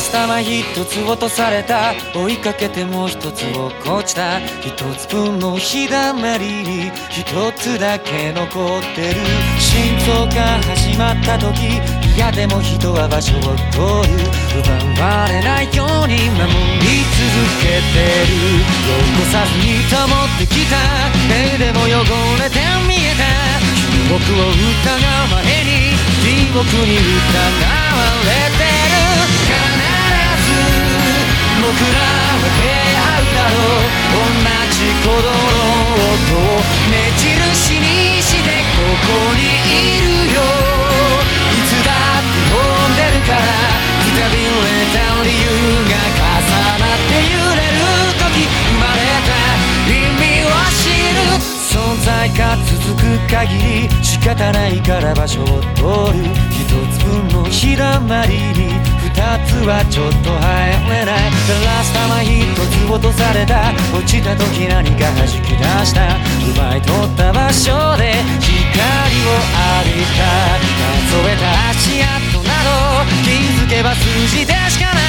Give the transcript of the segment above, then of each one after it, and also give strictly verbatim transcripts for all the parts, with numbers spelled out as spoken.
スタマ一つ落とされた、追いかけてもう一つ落っこちた。一つ分の日だまりに一つだけ残ってる。心臓が始まった時、嫌でも人は場所を取る。奪われないように守り続けてる。残さずに保ってきた目でも汚れて見えた。僕を疑う前に地獄に疑われてる。必ず僕らは出会うだろう。同じ鼓動の音を目印にしてここにいるよ。いつだって飛んでるから、くたびれた理由が重なって揺れる時、生まれた意味を知る。存在が続く限り仕方ないから場所を取る。一つ分の日だまりに二つはちょっと入れない。ラスタマ一つ落とされた。落ちた時何か弾き出した。奪い取った場所で光を浴びた。数えた足跡など気づけば数字でしかない。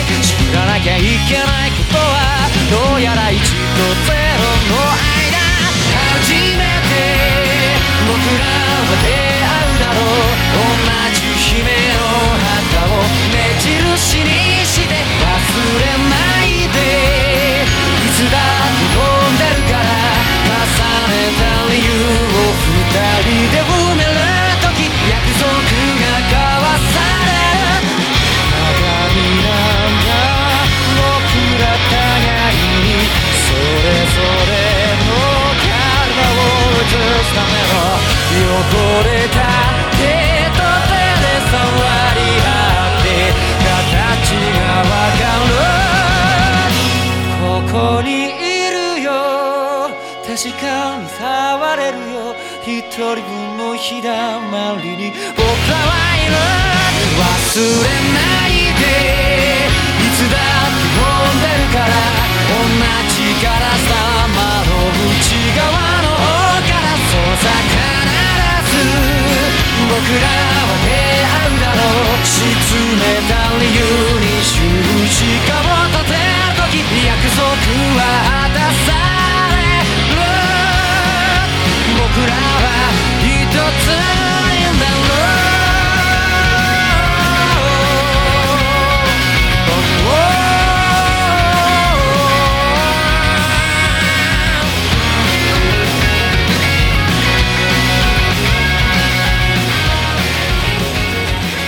知らなきゃいけないことはどうやらいちとゼロの間。初めて僕らは出会うだろう。同じ姫の旗を目印にして忘れないで。いつだって飛んでるから重ねた理由を二人で埋める時、約束が交わされる。鏡なんだ僕ら互いに、それぞれの映すための汚れた手と手で触り合って形がわかる。ここにいるよ、確かに触れるよ。一人分の日だまりに僕らはいる。